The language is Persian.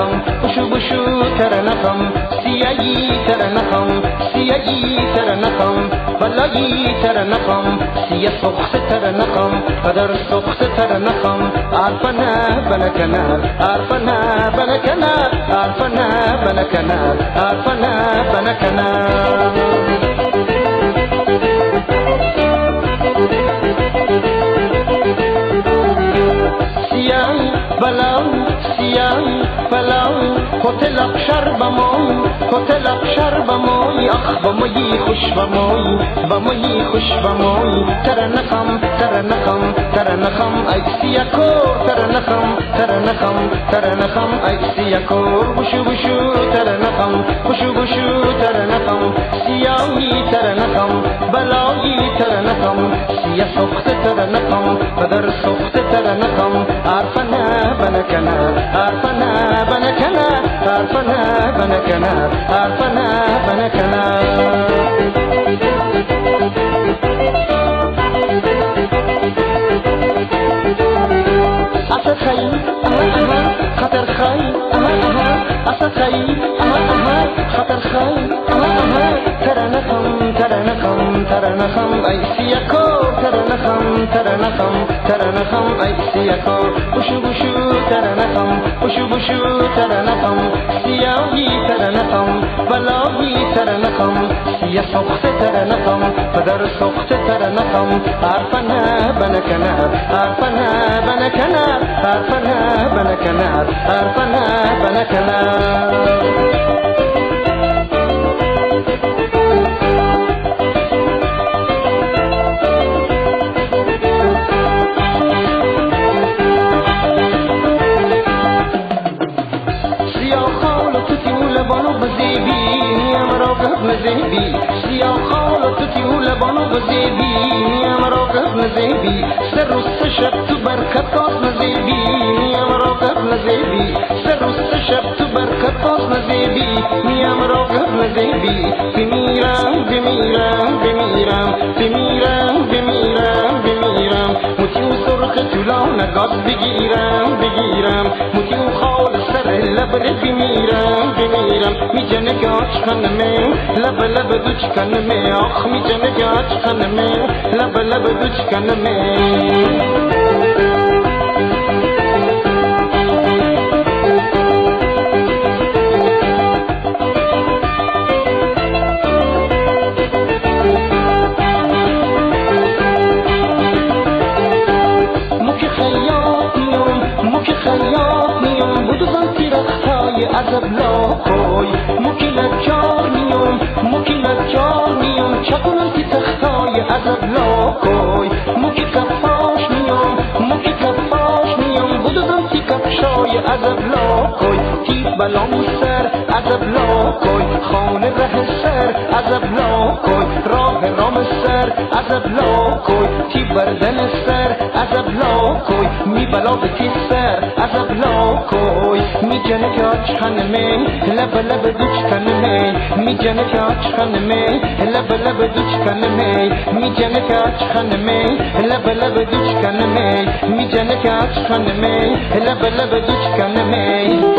ترنخم بشو بشو ترنخم سیایی ترنخم سیایی ترنخم بلایی ترنخم سیه سخت ترنخم قدر سخت ترنخم عرفنا بنكنا عرفنا بنكنا عرفنا بنكنا عرفنا بنكنا سیان بلاو سیان بلاو هتل اقشر بموی هتل اقشر بموی اخ بموی خوش بموی بموی خوش بموی ترنخم ترنخم ترنخم ای سیاکور ترنخم ترنخم ترنخم ای سیاکور بشو بشو ترنخم بشو بشو ترنخم سیاهی ترنخم بلایی ترنخم سیاه سخت ترنخم بدر سخت ترنخم عرفنا بنكنا عرفنا بنكنا عرفنا بنكنا عرفنا بنكنا أسد خي خطر خي أسد خي خطر خي ترنخم ترنخم ترنخم أي سياكو ترنخم ترنخم ترنخم أي سياكو بشو بشو ترنخم بشو بشو ترنخم سياهي ترنخم بلاهي ترنخم سيا سخت ترنخم قدر سخت ترنخم عرفنا بنكنا عرفنا بنكنا عرفنا بنكنا عرفنا بنكنا نزهبي سيا خالتي ولبانو بزيبي يا مراقب نزهبي سر السشب تبركتاس نزهبي يا مراقب نزهبي سر السشب تبركتاس نزهبي يا مراقب نزهبي بميرام بميرام بميرام بميرام بميرام بميرام متيو سرخت لا نقاط بگيرام بگيرام متيو خال سر لبر بميرام بميرام ميجنك عشقن من لب لب دوچ کنمه آخ می جمع گاچ کنمه لب لب دوچ کنمه موک خیاط میام بودو زن تیرختای عذب لاکوی موکی لجار میام چکنم تی تختای عذب لاکوی موکی کفاش میام بودم تی کفشای عذب لاکوی تی بلام سر عذب لاکوی خانه ره سر عذب لاکوی راه رام سر عذب لاکوی تی بردن سر عذب لاکوی می بلا به تی سر عذب لاکوی می جنک آچ خانمه لب لب دوچ کنمه می جنک آچ خانمه لب لب دوچ کنمه می جنک آچ خانمه لب لب دوچ کنمه می جنک آچ خانمه لب لب دوچ کنمه